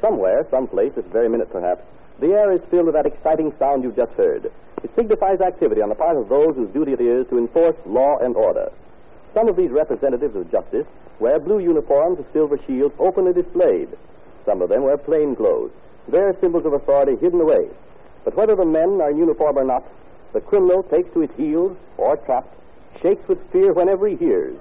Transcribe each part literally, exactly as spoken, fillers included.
Somewhere, someplace, this very minute perhaps, the air is filled with that exciting sound you've just heard. It signifies activity on the part of those whose duty it is to enforce law and order. Some of these representatives of justice wear blue uniforms with silver shields openly displayed. Some of them wear plain clothes, their symbols of authority hidden away. But whether the men are in uniform or not, the criminal takes to his heels or trapped, shakes with fear whenever he hears.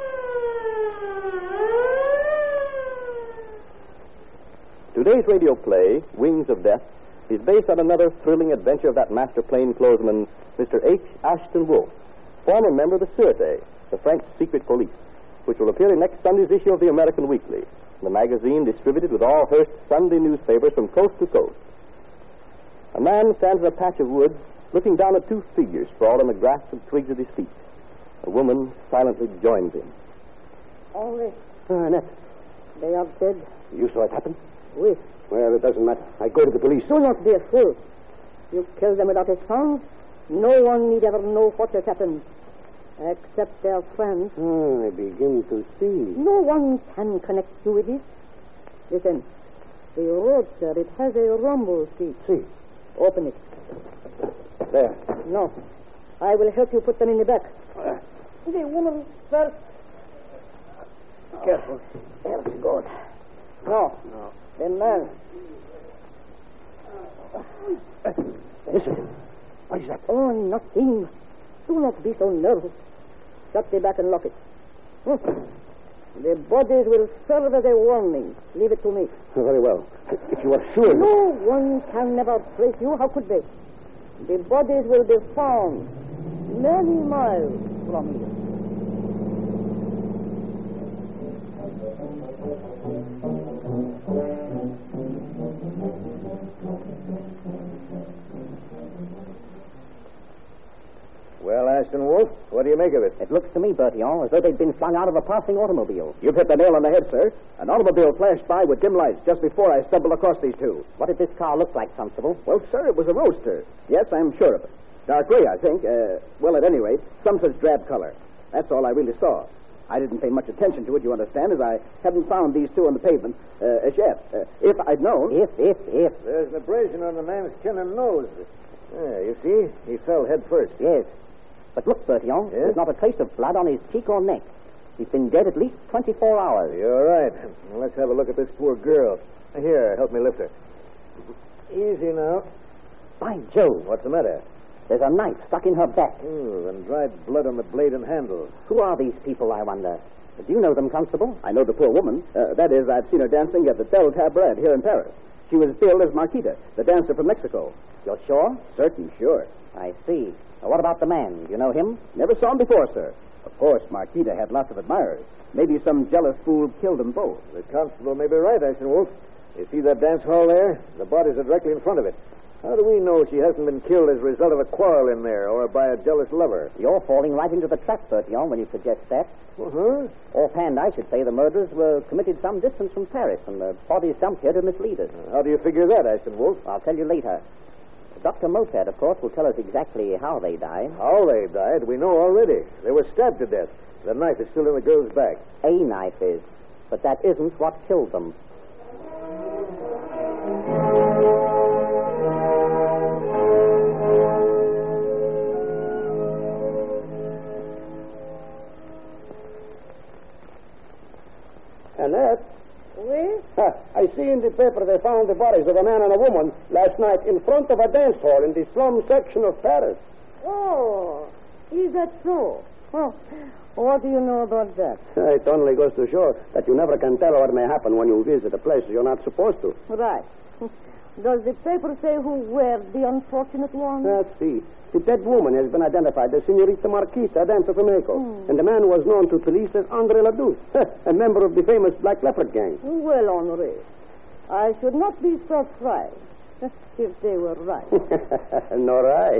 Today's radio play, Wings of Death, is based on another thrilling adventure of that master plainclothesman, Mister H. Ashton Wolf, former member of the Sûreté, the French secret police, which will appear in next Sunday's issue of the American Weekly, the magazine distributed with all Hearst Sunday newspapers from coast to coast. A man stands in a patch of woods, looking down at two figures sprawled on the grass and twigs at his feet. A woman silently joins him. Henri. Uh, Annette. They are dead. You saw it happen? Oui. Well, it doesn't matter. I go to the police. Do not be a fool. You killed them without a sound. No one need ever know what has happened, except their friends. Oh, I begin to see. No one can connect you with this. Listen. The road, sir, it has a rumble seat. See. Open it. There. No. I will help you put them in the back. Uh, the woman first. Careful. There's good. No. No. The man. Uh, listen. What is that? Oh, nothing. Do not be so nervous. Shut the back and lock it. Hmm. The bodies will serve as a warning. Leave it to me. Oh, very well. If you are sure... No one can never trace you. How could they? The bodies will be found many miles from here. Well, Ashton Wolf, what do you make of it? It looks to me, Bertillon, as though they'd been flung out of a passing automobile. You've hit the nail on the head, sir. An automobile flashed by with dim lights just before I stumbled across these two. What did this car look like, Constable? Well, sir, it was a roadster. Yes, I'm sure of it. Dark gray, I think. Uh, well, at any rate, some such drab color. That's all I really saw. I didn't pay much attention to it, you understand, as I hadn't found these two on the pavement uh, as yet. Uh, if I'd known... If, if, if. There's an abrasion on the man's chin and nose. Yeah, you see? He fell head first. Yes. But look, Bertillon, yes? There's not a trace of blood on his cheek or neck. He's been dead at least twenty-four hours. You're right. Well, let's have a look at this poor girl. Here, help me lift her. Easy now. By Jove. What's the matter? There's a knife stuck in her back. Oh, and dried blood on the blade and handle. Who are these people, I wonder? Do you know them, Constable? I know the poor woman. Uh, that is, I've seen her dancing at the Belle Cabaret here in Paris. She was billed as Marquita, the dancer from Mexico. You're sure? Certain, sure. I see. Now, what about the man? Do you know him? Never saw him before, sir. Of course, Marquita had lots of admirers. Maybe some jealous fool killed them both. The constable may be right, Ashton Wolf. You see that dance hall there? The bodies are directly in front of it. How do we know she hasn't been killed as a result of a quarrel in there or by a jealous lover? You're falling right into the trap, Bertillon, when you suggest that. Uh-huh. Offhand, I should say the murders were committed some distance from Paris, and the bodies dumped here to mislead us. How do you figure that, Ashton Wolf? I'll tell you later. Doctor Motad, of course, will tell us exactly how they died. How they died, we know already. They were stabbed to death. The knife is still in the girl's back. A knife is, but that isn't what killed them. Annette? Oui? Huh, I see in the paper they found the bodies of a man and a woman last night in front of a dance hall in the slum section of Paris. Oh, is that so? Oh, what do you know about that? It only goes to show that you never can tell what may happen when you visit a place you're not supposed to. Right. Does the paper say who were the unfortunate ones? Let's see. The dead woman has been identified as Senorita Marquita, a dancer from Mexico. Hmm. And the man was known to police as Andre Ladouce, a member of the famous Black Leopard gang. Well, Henri, I should not be surprised if they were right. Nor I.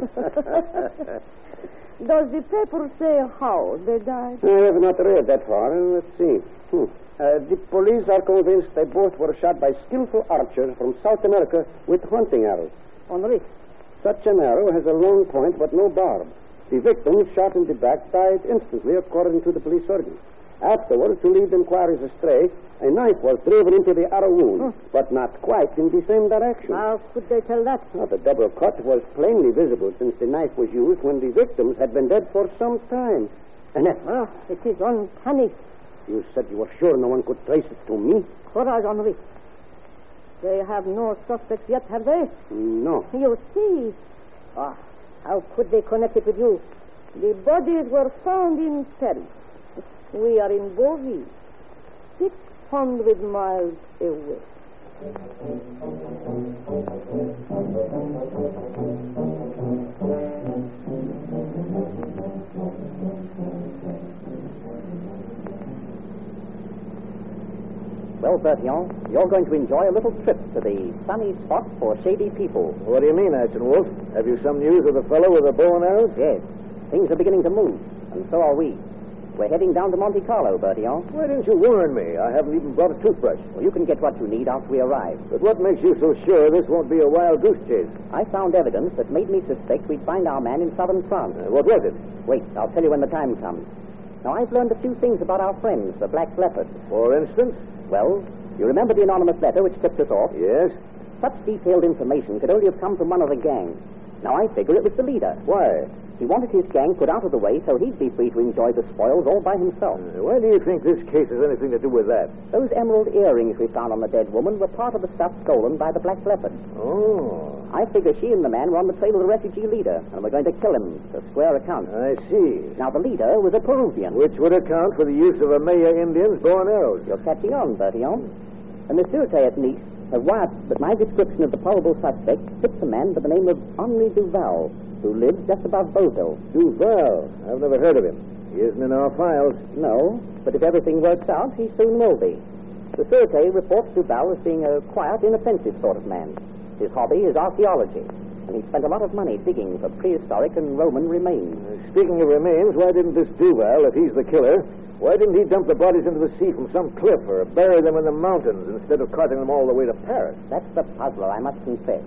Does the paper say how they died? I have not read that far. Let's see. Hmm. Uh, the police are convinced they both were shot by skillful archers from South America with hunting arrows. Henri. Such an arrow has a long point but no barb. The victim, shot in the back, died instantly, according to the police surgeon. Afterwards, to lead inquiries astray, a knife was driven into the arrow wound, Hmm. but not quite in the same direction. How could they tell that? Well, the double cut was plainly visible since the knife was used when the victims had been dead for some time. Annette, Ah, it is uncanny. you said you were sure no one could trace it to me? Courage, Henri. They have no suspects yet, have they? No. You see. Ah, how could they connect it with you? The bodies were found in Paris. We are in Beauvais, six hundred miles away. Well, Bertillon, you're going to enjoy a little trip to the sunny spot for shady people. What do you mean, Ashton Wolf? Have you some news of the fellow with the bow and arrows? Yes, things are beginning to move, and so are we. We're heading down to Monte Carlo, Bertillon. Why didn't you warn me? I haven't even brought a toothbrush. Well, you can get what you need after we arrive. But what makes you so sure this won't be a wild goose chase? I found evidence that made me suspect we'd find our man in southern France. Uh, what was it? Wait, I'll tell you when the time comes. Now, I've learned a few things about our friends, the Black Leopard. For instance? Well, you remember the anonymous letter which tipped us off? Yes. Such detailed information could only have come from one of the gang. Now, I figure it was the leader. Why? He wanted his gang put out of the way so he'd be free to enjoy the spoils all by himself. Uh, why do you think this case has anything to do with that? Those emerald earrings we found on the dead woman were part of the stuff stolen by the Black Leopard. Oh. I figure she and the man were on the trail of the refugee leader, and we're going to kill him to square accounts. I see. Now, the leader was a Peruvian. Which would account for the use of a Maya Indian's bow and arrows. You're catching on, Bertillon. And the Sûreté at Nice have wired that my description of the probable suspect fits a man by the name of Henri Duval, who lives just above Beauville. Duval. I've never heard of him. He isn't in our files. No, but if everything works out, he soon will be. The Sûreté reports Duval as being a quiet, inoffensive sort of man. His hobby is archaeology, and he spent a lot of money digging for prehistoric and Roman remains. Uh, speaking of remains, why didn't this Duval, if he's the killer, why didn't he dump the bodies into the sea from some cliff or bury them in the mountains instead of carting them all the way to Paris? That's the puzzler, I must confess.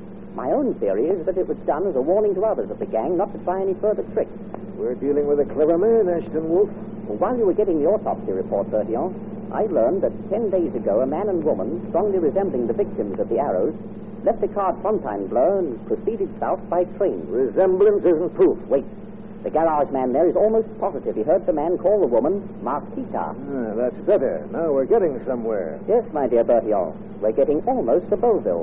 My own theory is that it was done as a warning to others of the gang not to try any further tricks. We're dealing with a clever man, Ashton Wolf. And while you were getting the autopsy report, Bertillon, I learned that ten days ago a man and woman, strongly resembling the victims of the arrows, left the car at Fontainebleau and proceeded south by train. Resemblance isn't proof. Wait. The garage man there is almost positive he heard the man call the woman Marquita. Ah, that's better. Now we're getting somewhere. Yes, my dear Bertillon. We're getting almost to Beauville.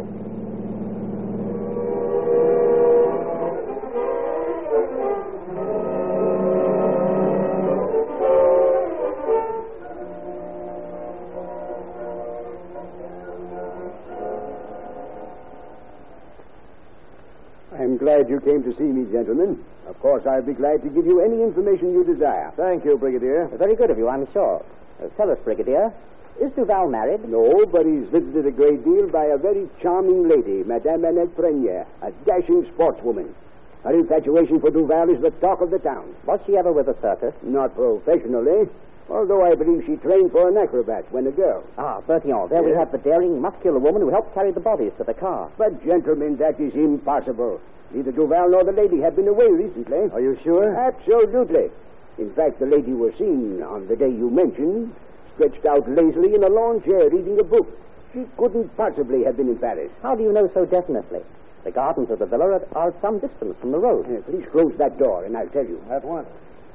I'm glad you came to see me, gentlemen. Of course, I'll be glad to give you any information you desire. Thank you, Brigadier. Very good of you, I'm sure. Uh, tell us, Brigadier, is Duval married? No, but he's visited a great deal by a very charming lady, Madame Annette Prenier, a dashing sportswoman. Her infatuation for Duval is the talk of the town. Was she ever with a circus? Not professionally, although I believe she trained for an acrobat when a girl. Ah, Bertillon, there we Yes? have the daring, muscular woman who helped carry the bodies to the car. But, gentlemen, that is impossible. Neither Duval nor the lady have been away recently. Are you sure? Absolutely. In fact, the lady was seen on the day you mentioned, stretched out lazily in a lawn chair reading a book. She couldn't possibly have been in Paris. How do you know so definitely? The gardens of the villa are, are at some distance from the road. Uh, please close that door, and I'll tell you. At once.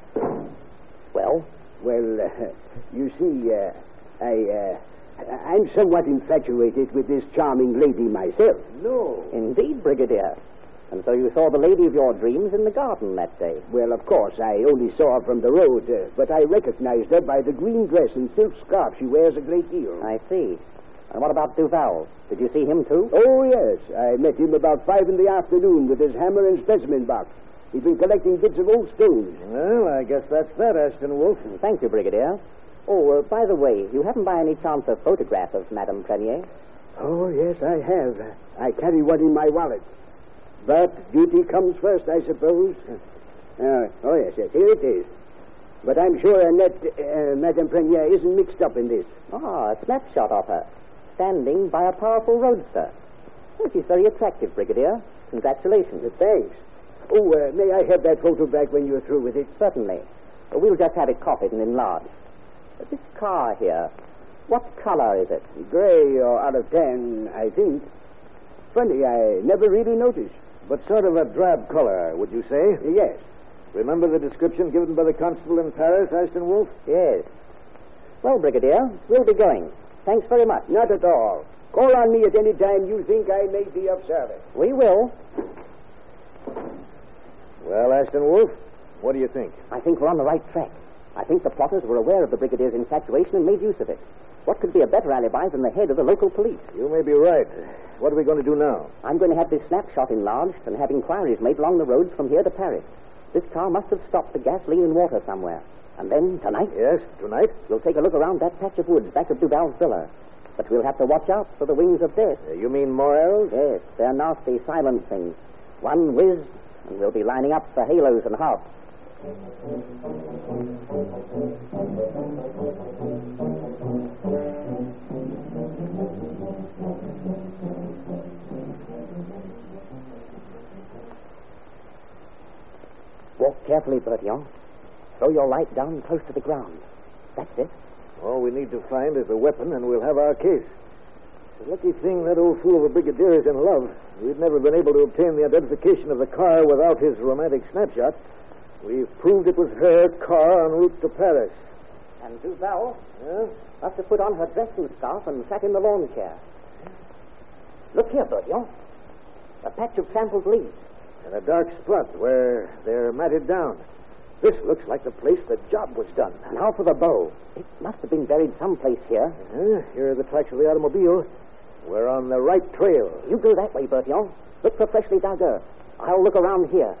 Well, Well, uh, you see, uh, I, uh, I'm somewhat infatuated with this charming lady myself. No. indeed, Brigadier. And so you saw the lady of your dreams in the garden that day. Well, of course, I only saw her from the road, uh, but I recognized her by the green dress and silk scarf she wears a great deal. I see. And what about Duval? Did you see him, too? Oh, yes. I met him about five in the afternoon with his hammer and specimen box. He's been collecting bits of old stones. Well, I guess that's that, Ashton Wolf. Thank you, Brigadier. Oh, uh, by the way, you haven't by any chance a photograph of Madame Prenier? Oh, yes, I have. I carry one in my wallet. But duty comes first, I suppose. Uh, oh, yes, yes, here it is. But I'm sure Annette, uh, Madame Prenier isn't mixed up in this. Ah, a snapshot of her, standing by a powerful roadster. Oh, she's very attractive, Brigadier. Congratulations. Uh, thanks. Oh, uh, may I have that photo back when you're through with it? Certainly. Uh, We'll just have it copied and enlarged. This car here, what color is it? Gray or out of tan, I think. Funny, I never really noticed. But sort of a drab color, would you say? Yes. Remember the description given by the constable in Paris, Ashton Wolf? Yes. Well, Brigadier, we'll be going. Thanks very much. Not at all. Call on me at any time you think I may be of service. We will. Well, Ashton Wolf, what do you think? I think we're on the right track. I think the plotters were aware of the Brigadier's infatuation and made use of it. What could be a better alibi than the head of the local police? You may be right. What are we going to do now? I'm going to have this snapshot enlarged and have inquiries made along the roads from here to Paris. This car must have stopped for gasoline and water somewhere. And then, tonight... Yes, tonight? We'll take a look around that patch of woods back of Duval's villa. But we'll have to watch out for the wings of death. Uh, you mean more arrows? Yes, they're nasty, silent things. One whiz, and we'll be lining up for halos and hearts. Walk carefully, Bertillon. Throw your light down close to the ground. That's it. All we need to find is a weapon, and we'll have our case. It's a lucky thing that old fool of a brigadier is in love. We've never been able to obtain the identification of the car without his romantic snapshot. We've proved it was her car en route to Paris. And Duval Yeah? must have put on her dressing scarf and sat in the lawn chair. Look here, Bertillon. A patch of trampled leaves. And a dark spot where they're matted down. This looks like the place the job was done. Now for the bow. It must have been buried someplace here. Uh, here are the tracks of the automobile. We're on the right trail. You go that way, Bertillon. Look for freshly dug earth. I'll look around here.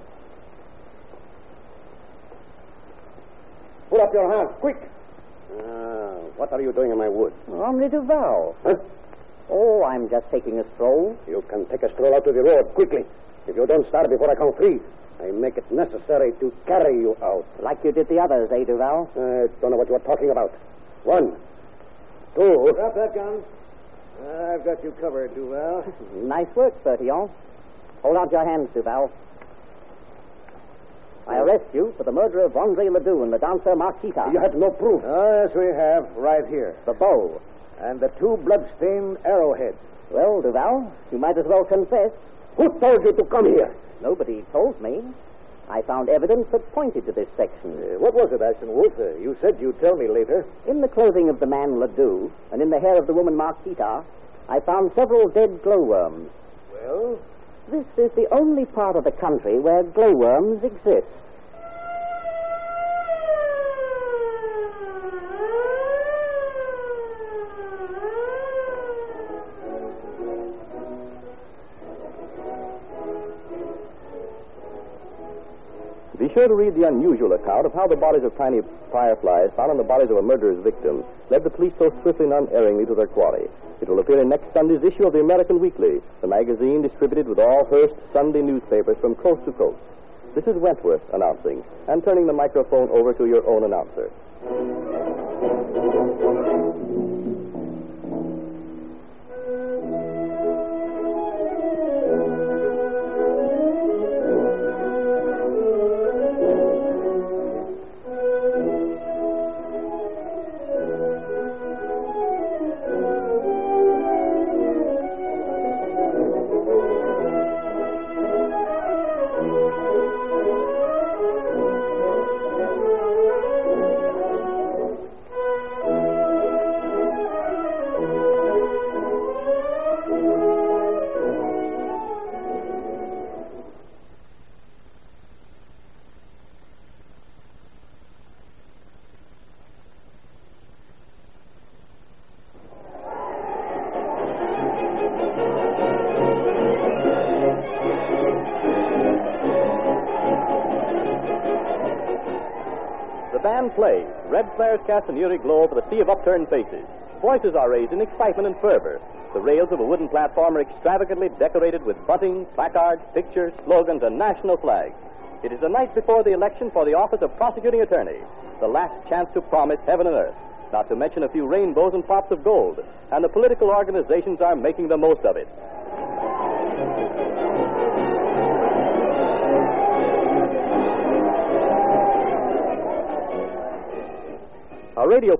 Put up your hands, quick. Uh, what are you doing in my woods? Omni Duval. Huh? Oh, I'm just taking a stroll. You can take a stroll out to the road, quickly. If you don't start before I count three, I make it necessary to carry you out. Like you did the others, eh, Duval? I don't know what you're talking about. One, two. Drop that gun. Uh, I've got you covered, Duval. Nice work, Bertillon. Hold out your hands, Duval. I arrest you for the murder of Andre Ledoux and the dancer Marquita. You had no proof. Oh, yes, we have. Right here. The bow. And the two blood-stained arrowheads. Well, Duval, you might as well confess. Who told you to come here? Nobody told me. I found evidence that pointed to this section. Uh, what was it, Ashton Wolf? Uh, you said you'd tell me later. In the clothing of the man Ledoux and in the hair of the woman Marquita, I found several dead glowworms. Well? This is the only part of the country where glowworms exist. Be sure to read the unusual account of how the bodies of tiny fireflies found on the bodies of a murderer's victim led the police so swiftly and unerringly to their quarry. It will appear in next Sunday's issue of the American Weekly, the magazine distributed with all Hearst Sunday newspapers from coast to coast. This is Wentworth announcing, and turning the microphone over to your own announcer. Band plays. Red flares cast an eerie glow over the sea of upturned faces. Voices are raised in excitement and fervor. The rails of a wooden platform are extravagantly decorated with bunting, placards, pictures, slogans, and national flags. It is the night before the election for the office of prosecuting attorney, the last chance to promise heaven and earth, not to mention a few rainbows and pots of gold, and the political organizations are making the most of it. Our radio